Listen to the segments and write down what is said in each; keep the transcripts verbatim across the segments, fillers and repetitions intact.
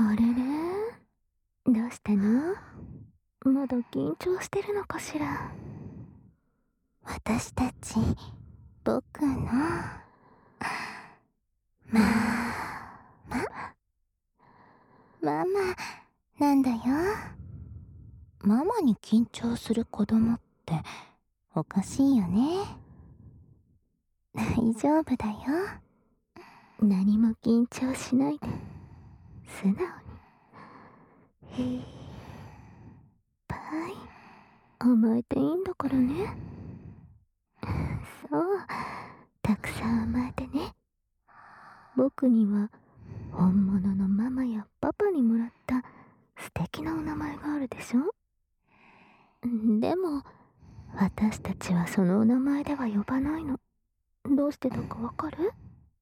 あれれ、どうしたの？まだ緊張してるのかしら。 私たち、僕の、まあ、ま、ママ、なんだよ。ママに緊張する子供って、おかしいよね。大丈夫だよ。 何も緊張しないで、素直に。いっぱい甘えていいんだからね。そう、たくさん甘えてね。僕には本物のママやパパにもらった素敵なお名前があるでしょ。でも私たちはそのお名前では呼ばないの。どうしてだかわかる？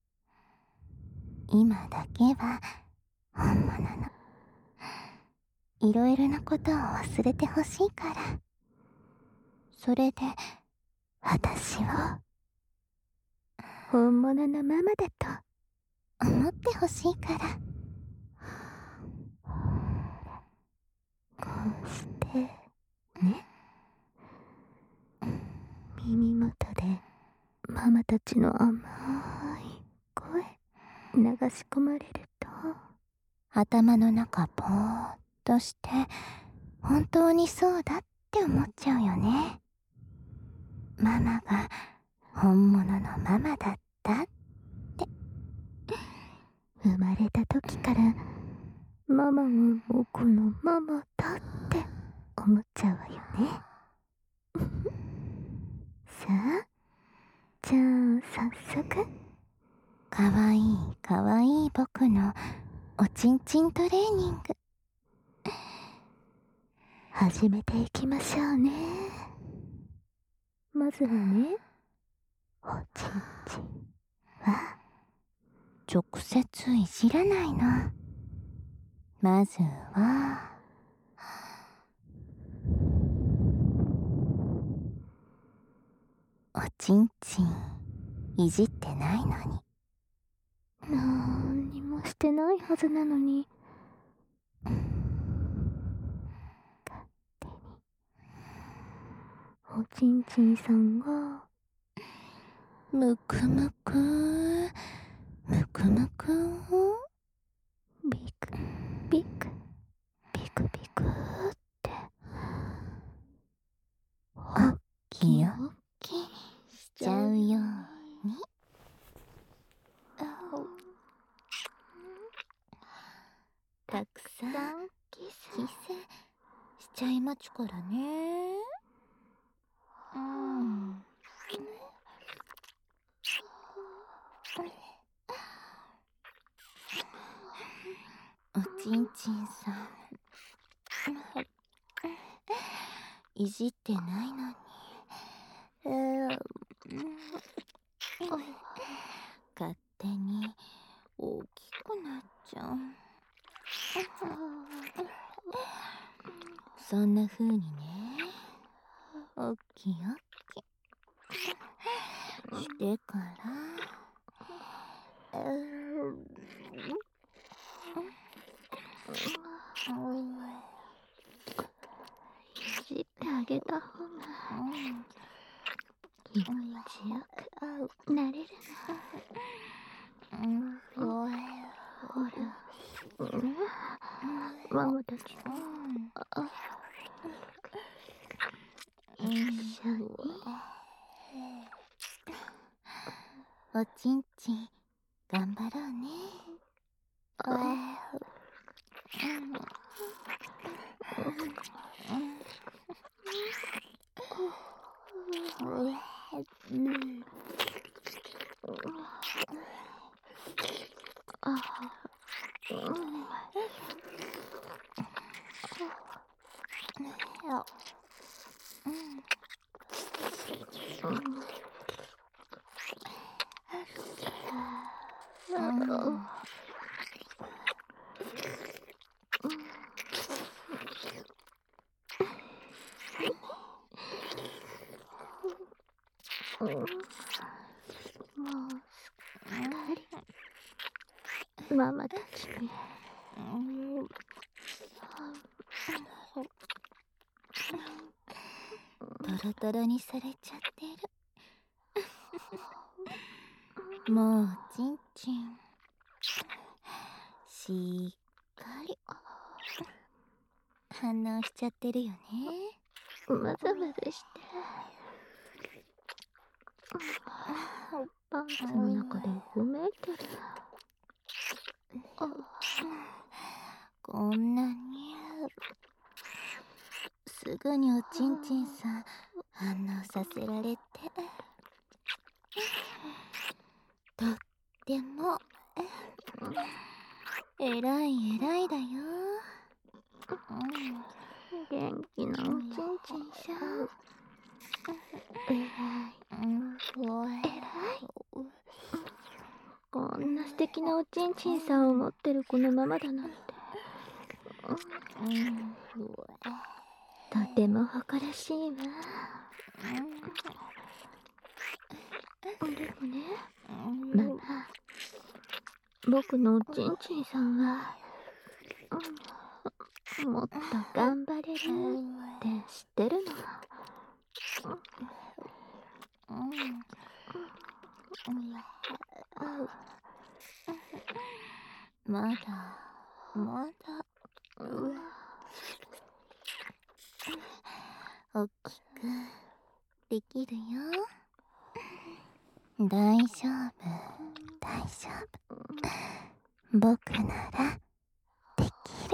今だけは本物の。いろいろなことを忘れてほしいから。それで私を本物のママだと思ってほしいから。 こうしてね。耳元でママたちの甘い声流し込まれると、 頭の中ぽーっとして本当にそうだって思っちゃうよね。ママが本物のママだったって。 生まれた時からママは僕のママだって思っちゃうわよね。さあ、じゃあ早速、 かわいいかわいい僕のおちんちんトレーニング始めていきましょうね。まずはね、おちんちんは直接いじらないの。まずはおちんちんいじってないのに。 なんにもしてないはずなのに、勝手におちんちんさんがむくむくむくむくビクビクビクビクっておっきいおっきいしちゃうように。たくさんキスしちゃいまちゅからね。うん。おちんちんさんいじってないのに、えー、勝手に大きくなっちゃう。そんな風にね、おっきいおっきしてから、えー、 いじってあげた方が気持ちよくなれるな。ほら、ママたちも一緒におちんちん頑張ろうね。 もうすっかりママたちにロトロにされちゃってる。もうちんちんしっかり反応しちゃってるよね。 むずむずしてパンツの中でうめいてる。 こんなにすぐにおちんちんさん反応させられてとってもえらいえらいだよ。 元気なおちんちんさん。えらい。えらい。こんな素敵なおちんちんさんを持ってるこのままだなんて。とても誇らしいわ。でもね、ママ、僕のおちんちんさんは、もっと頑張れるって知ってるの。 まだまだ大きくできるよ。大丈夫大丈夫、僕ならできる。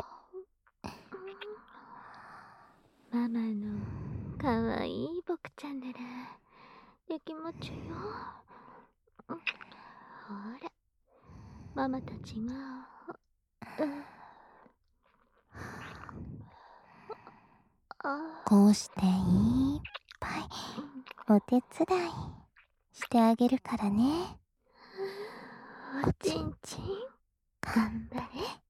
ママのかわいい僕ちゃんならできもちよ。ほら、ママたちが、 こうしていっぱいお手伝いしてあげるからね。 おちんちん頑張れ。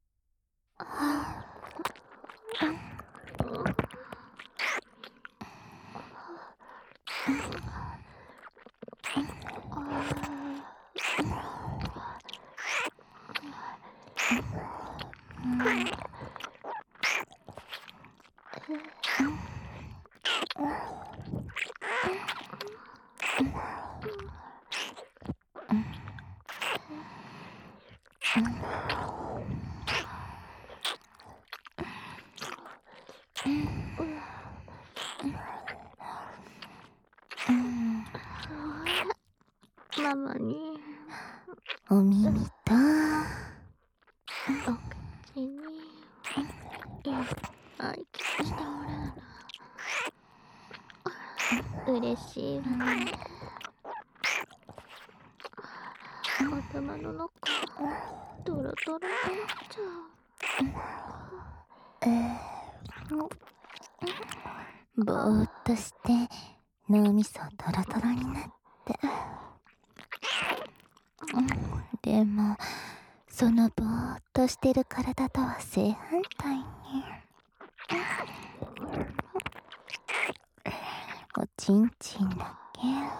ママにお耳とお口にいっぱいキスしてもらうの嬉しいわね。頭の中トロトロになっちゃう。 ぼーっとして脳みそトロトロになって、でもそのぼーっとしてる体とは正反対におちんちんだけ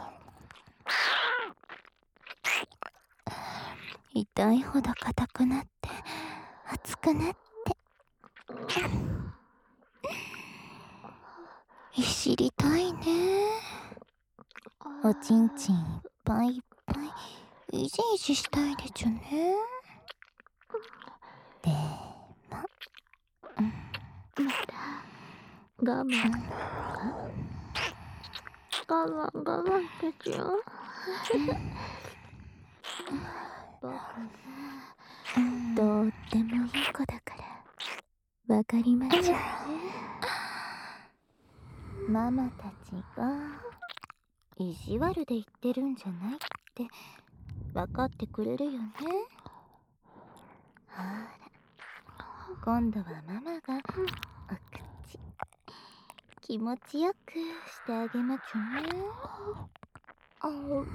痛いほど硬くなって熱くなっていしりたいね。おちんちんいっぱいいっぱいいじいじしたいでちゅね。でもまだ我慢我慢我慢ってちよ。僕がとってもいい子だからわかりましょうね。 ママたちが意地悪で言ってるんじゃないって分かってくれるよね。ほら、今度はママがお口気持ちよくしてあげまちゅね。あう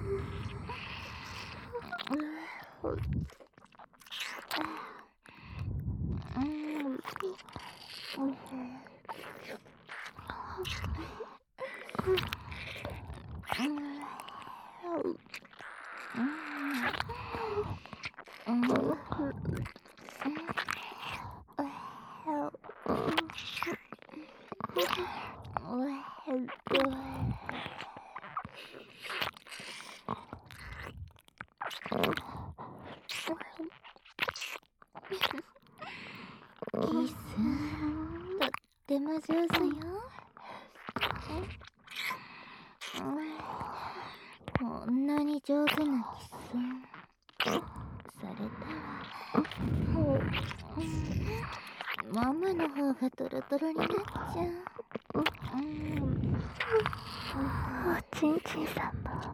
キスとっても上手よ。こんなに上手なキスされたらママの方がトロトロになっちゃう。 おちんちんさんも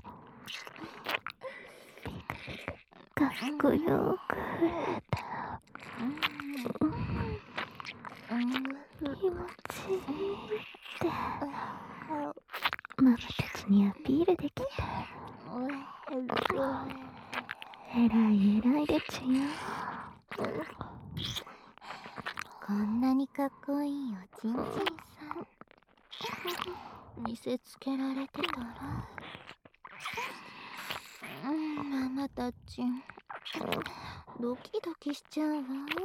かっこよく触れた。気持ちいいってママたちにアピールできた。えらいえらいでちゅよ。 こんなにかっこいいおちんちんさん見せつけられてたら、うん、ママたちドキドキしちゃうわ。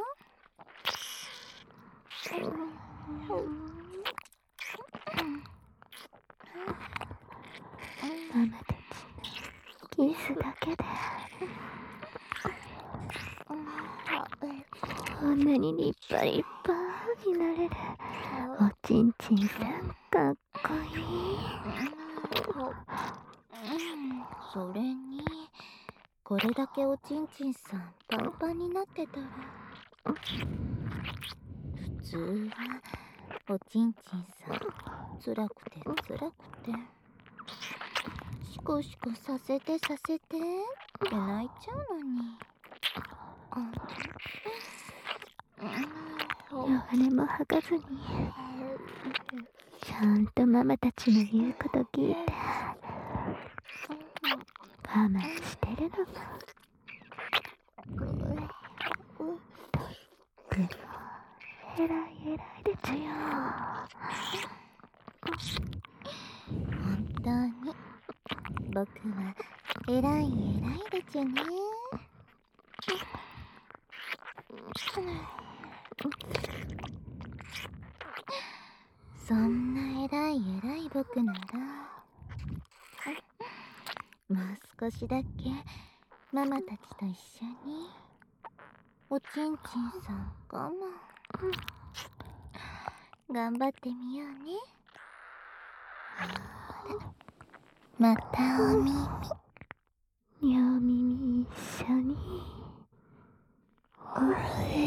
ママたちのキスだけでこんなに立派立派になれるおちんちんさん、かっこいい。 それにこれだけおちんちんさんパンパンになってたら、普通はおちんちんさんつらくてつらくてシコシコさせてさせてって泣いちゃうのに、 弱音も吐かずにちゃんとママたちの言うこと聞いて我慢してるのがとってもえらいえらいでちゅよ。 本当に僕はえらいえらいでちゅね。そんなえらいえらい僕ならもう少しだけママたちと一緒におちんちんさん我慢頑張ってみようね。またお耳にゃお耳一緒にお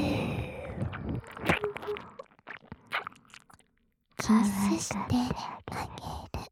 キスしてあげる。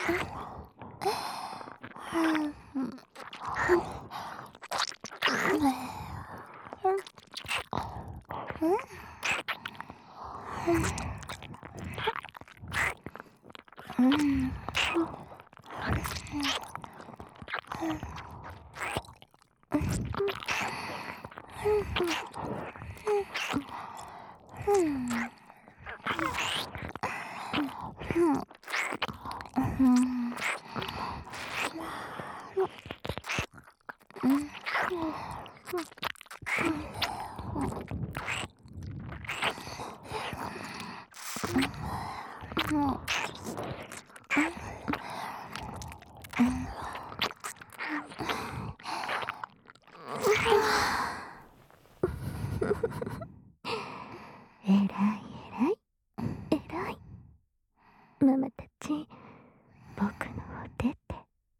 えらいえらいえらい。ママたち僕のお手手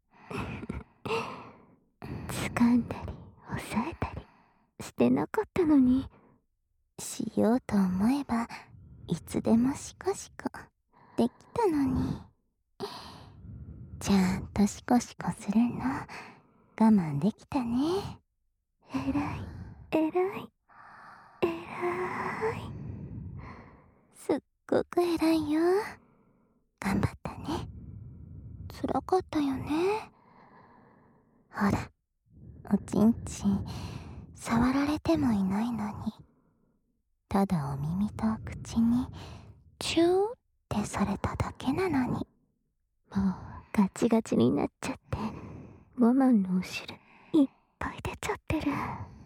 掴んだり押さえたりしてなかったのに、 しようと思えばいつでもシコシコできたのに、ちゃんとシコシコするの我慢できたね。 えらいえらいえらい。 すっごく偉いよ。頑張ったね。辛かったよね。ほら、おちんちん触られてもいないのに、ただお耳と口にチューってされただけなのに。 もうガチガチになっちゃって我慢のお汁いっぱい出ちゃってる。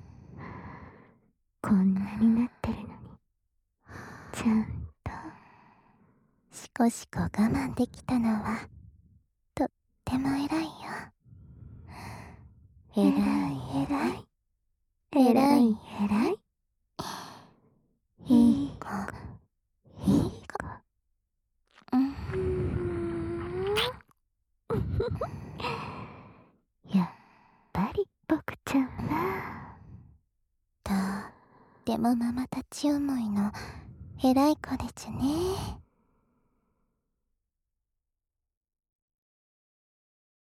こんなになってるのにちゃんとシコシコ我慢できたのはとっても偉いよ。偉い偉いえらいえらいいいてもママたち思いの偉い子でちゅね。